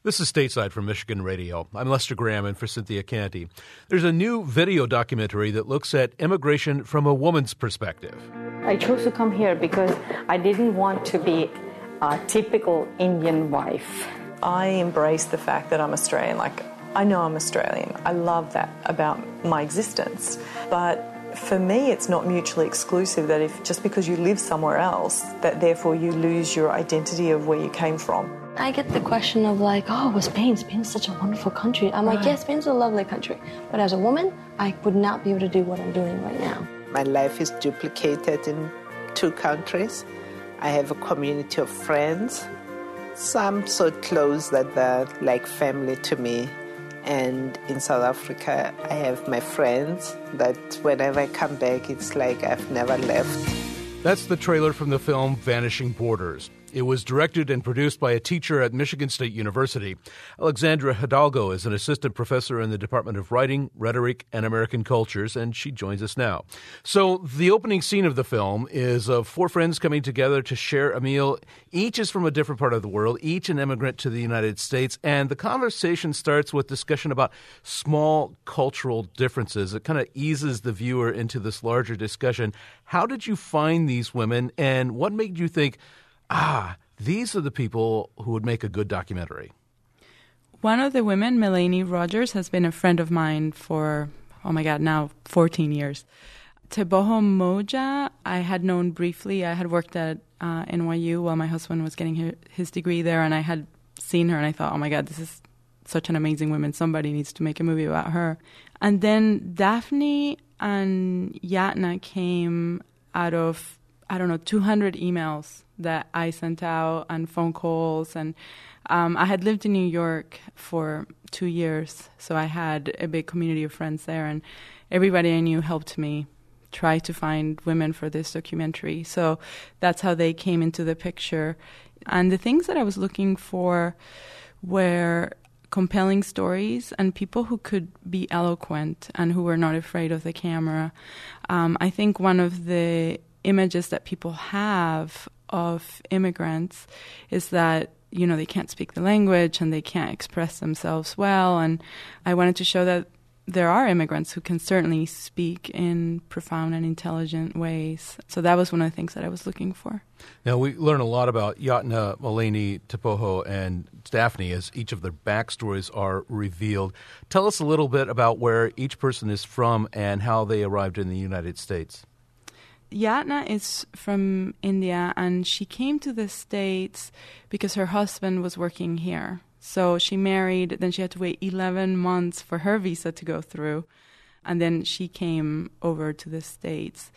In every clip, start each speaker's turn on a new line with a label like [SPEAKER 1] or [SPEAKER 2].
[SPEAKER 1] This is Stateside from Michigan Radio. I'm Lester Graham in for Cynthia Canty. There's a new video documentary that looks at immigration from a woman's perspective.
[SPEAKER 2] I chose to come here because I didn't want to be a typical Indian wife.
[SPEAKER 3] I embrace the fact that I'm Australian. I know I'm Australian. I love that about my existence. But for me, it's not mutually exclusive that if just because you live somewhere else, that therefore you lose your identity of where you came from.
[SPEAKER 4] I get the question of Spain? Spain's such a wonderful country. I'm like, yes, Spain's a lovely country. But as a woman, I would not be able to do what I'm doing right now.
[SPEAKER 5] My life is duplicated in 2 countries. I have a community of friends. Some so close that they're like family to me. And in South Africa, I have my friends that whenever I come back, it's like I've never left.
[SPEAKER 1] That's the trailer from the film Vanishing Borders. It was directed and produced by a teacher at Michigan State University. Alexandra Hidalgo is an assistant professor in the Department of Writing, Rhetoric, and American Cultures, and she joins us now. So the opening scene of the film is of 4 friends coming together to share a meal. Each is from a different part of the world, each an immigrant to the United States, and the conversation starts with discussion about small cultural differences. It kind of eases the viewer into this larger discussion. How did you find these women, and what made you think, these are the people who would make a good documentary?
[SPEAKER 6] One of the women, Melanie Rogers, has been a friend of mine for, now 14 years. Teboho Moja, I had known briefly. I had worked at NYU while my husband was getting his degree there, and I had seen her, and I thought, oh my God, this is such an amazing woman. Somebody needs to make a movie about her. And then Daphne and Yatna came out of 200 emails that I sent out and phone calls. And I had lived in New York for 2 years, so I had a big community of friends there. And everybody I knew helped me try to find women for this documentary. So that's how they came into the picture. And the things that I was looking for were compelling stories and people who could be eloquent and who were not afraid of the camera. I think one of the images that people have of immigrants is that, they can't speak the language and they can't express themselves well. And I wanted to show that there are immigrants who can certainly speak in profound and intelligent ways. So that was one of the things that I was looking for.
[SPEAKER 1] Now, we learn a lot about Yatna, Melanie, Teboho, and Daphne as each of their backstories are revealed. Tell us a little bit about where each person is from and how they arrived in the United States.
[SPEAKER 6] Yatna is from India, and she came to the States because her husband was working here. So she married, then she had to wait 11 months for her visa to go through, and then she came over to the States.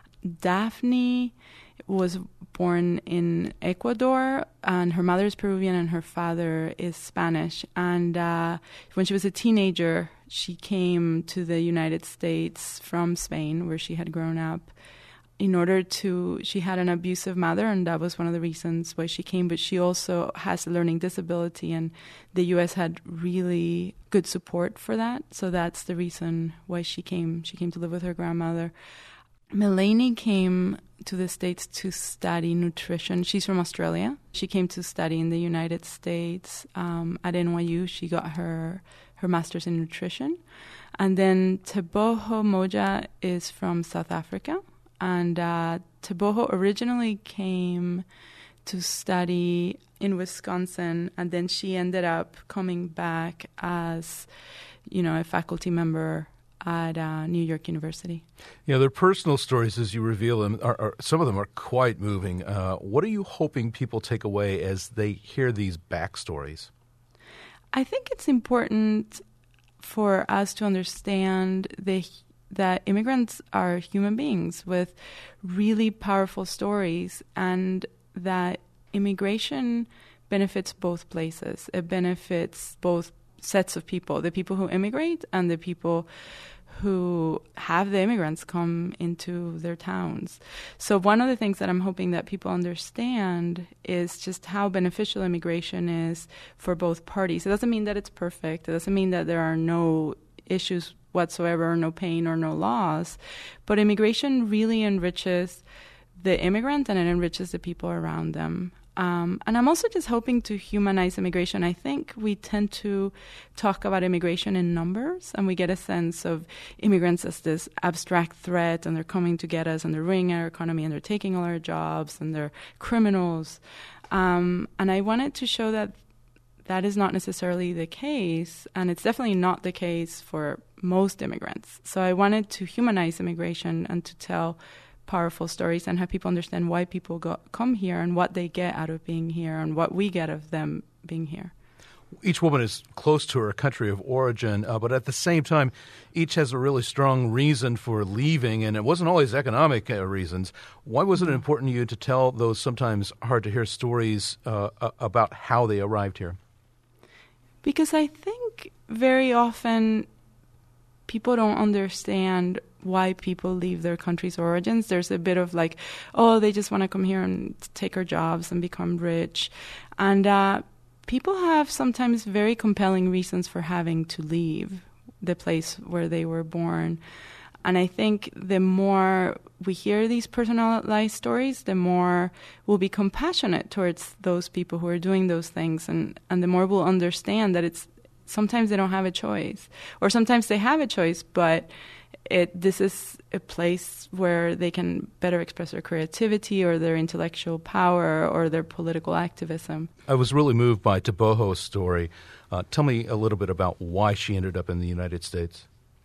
[SPEAKER 6] Daphne was born in Ecuador, and her mother is Peruvian and her father is Spanish. And when she was a teenager, she came to the United States from Spain, where she had grown up. She had an abusive mother, and that was one of the reasons why she came, but she also has a learning disability, and the U.S. had really good support for that, so that's the reason why she came. She came to live with her grandmother. Melanie came to the States to study nutrition. She's from Australia. She came to study in the United States at NYU. She got her master's in nutrition. And then Teboho Moja is from South Africa. And Teboho originally came to study in Wisconsin, and then she ended up coming back as, a faculty member at New York University.
[SPEAKER 1] Their personal stories, as you reveal them, are some of them are quite moving. What are you hoping people take away as they hear these backstories?
[SPEAKER 6] I think it's important for us to understand that immigrants are human beings with really powerful stories, and that immigration benefits both places. It benefits both sets of people, the people who immigrate and the people who have the immigrants come into their towns. So one of the things that I'm hoping that people understand is just how beneficial immigration is for both parties. It doesn't mean that it's perfect. It doesn't mean that there are no issues whatsoever, no pain or no loss. But immigration really enriches the immigrant and it enriches the people around them. And I'm also just hoping to humanize immigration. I think we tend to talk about immigration in numbers, and we get a sense of immigrants as this abstract threat, and they're coming to get us, and they're ruining our economy, and they're taking all our jobs, and they're criminals. And I wanted to show that that is not necessarily the case, and it's definitely not the case for most immigrants. So I wanted to humanize immigration and to tell powerful stories and have people understand why people come here and what they get out of being here and what we get of them being here.
[SPEAKER 1] Each woman is close to her country of origin, but at the same time, each has a really strong reason for leaving, and it wasn't always economic reasons. Why was it important to you to tell those sometimes hard-to-hear stories about how they arrived here?
[SPEAKER 6] Because I think very often people don't understand why people leave their country's origins. There's a bit of like, oh, they just want to come here and take our jobs and become rich. And people have sometimes very compelling reasons for having to leave the place where they were born. And I think the more we hear these personalized stories, the more we'll be compassionate towards those people who are doing those things, and the more we'll understand that it's sometimes they don't have a choice, or sometimes they have a choice, but this is a place where they can better express their creativity or their intellectual power or their political activism.
[SPEAKER 1] I was really moved by Teboho's story. Tell me a little bit about why she ended up in the United States.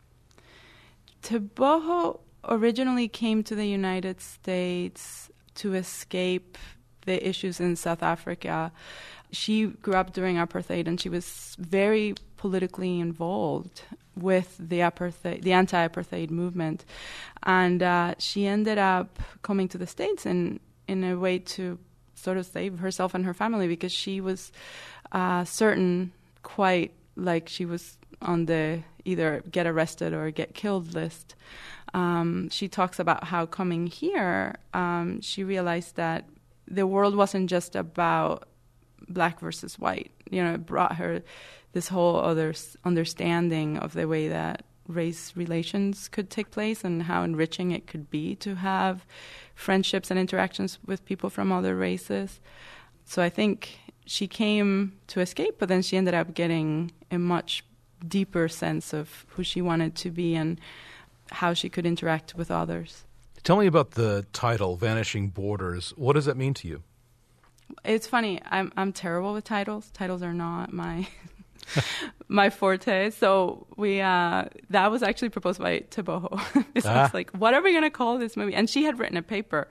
[SPEAKER 6] Teboho originally came to the United States to escape the issues in South Africa. She grew up during apartheid, and she was very politically involved with the anti-apartheid movement. And she ended up coming to the States in a way to sort of save herself and her family, because she was certain, quite like she was on the either get arrested or get killed list. She talks about how coming here, she realized that the world wasn't just about black versus white. You know, it brought her this whole other understanding of the way that race relations could take place and how enriching it could be to have friendships and interactions with people from other races. So I think she came to escape, but then she ended up getting a much deeper sense of who she wanted to be and how she could interact with others.
[SPEAKER 1] Tell me about the title, Vanishing Borders. What does that mean to you?
[SPEAKER 6] It's funny. I'm terrible with titles. Titles are not my my forte. So that was actually proposed by Teboho. So I was like, what are we going to call this movie? And she had written a paper.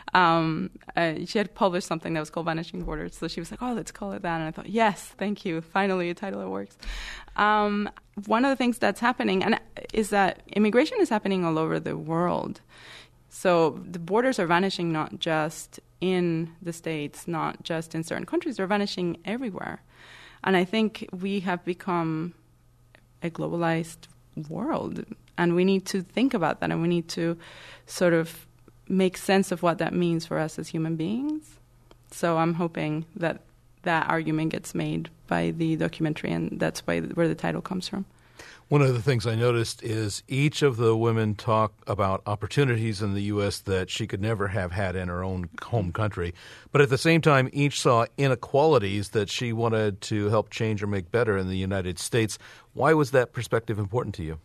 [SPEAKER 6] She had published something that was called Vanishing Borders. So she was like, oh, let's call it that. And I thought, yes, thank you. Finally, a title that works. One of the things that's happening is that immigration is happening all over the world. So the borders are vanishing not just in the States, not just in certain countries. They're vanishing everywhere. And I think we have become a globalized world, and we need to think about that, and we need to sort of make sense of what that means for us as human beings. So I'm hoping that that argument gets made by the documentary, and that's where the title comes from.
[SPEAKER 1] One of the things I noticed is each of the women talk about opportunities in the U.S. that she could never have had in her own home country. But at the same time, each saw inequalities that she wanted to help change or make better in the United States. Why was that perspective important to you?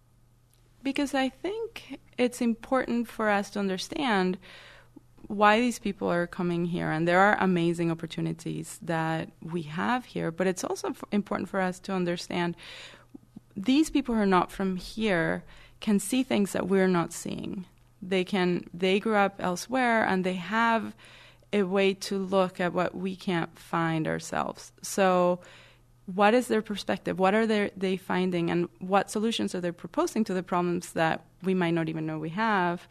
[SPEAKER 6] Because I think it's important for us to understand why these people are coming here. And there are amazing opportunities that we have here. But it's also important for us to understand these people who are not from here can see things that we're not seeing. They grew up elsewhere, and they have a way to look at what we can't find ourselves. So what is their perspective? What are they finding, and what solutions are they proposing to the problems that we might not even know we have,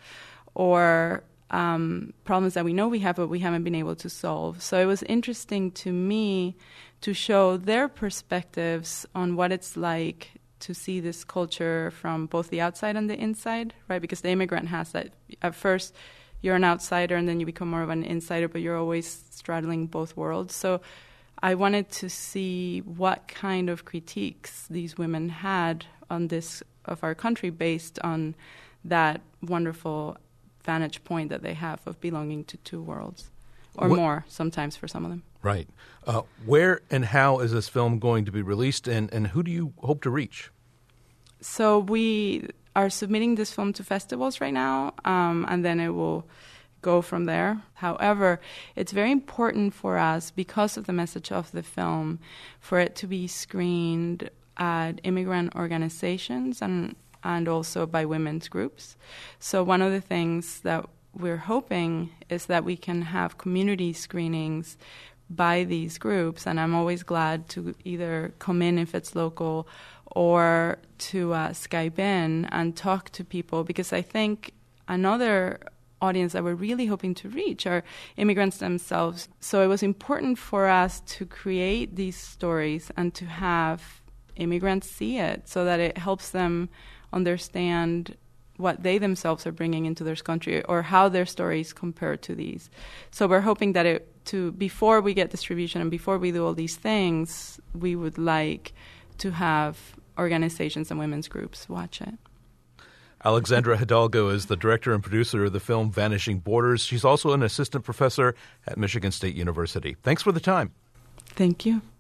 [SPEAKER 6] or problems that we know we have but we haven't been able to solve? So it was interesting to me to show their perspectives on what it's like to see this culture from both the outside and the inside, right? Because the immigrant has that. At first, you're an outsider, and then you become more of an insider, but you're always straddling both worlds. So I wanted to see what kind of critiques these women had on this of our country based on that wonderful vantage point that they have of belonging to two worlds. or more sometimes for some of them.
[SPEAKER 1] Right. Where and how is this film going to be released, and who do you hope to reach?
[SPEAKER 6] So we are submitting this film to festivals right now, and then it will go from there. However, it's very important for us, because of the message of the film, for it to be screened at immigrant organizations and also by women's groups. So one of the things that we're hoping is that we can have community screenings by these groups, and I'm always glad to either come in if it's local or to Skype in and talk to people, because I think another audience that we're really hoping to reach are immigrants themselves. So it was important for us to create these stories and to have immigrants see it so that it helps them understand what they themselves are bringing into their country or how their stories compare to these. So we're hoping that before we get distribution and before we do all these things, we would like to have organizations and women's groups watch it.
[SPEAKER 1] Alexandra Hidalgo is the director and producer of the film Vanishing Borders. She's also an assistant professor at Michigan State University. Thanks for the time.
[SPEAKER 6] Thank you.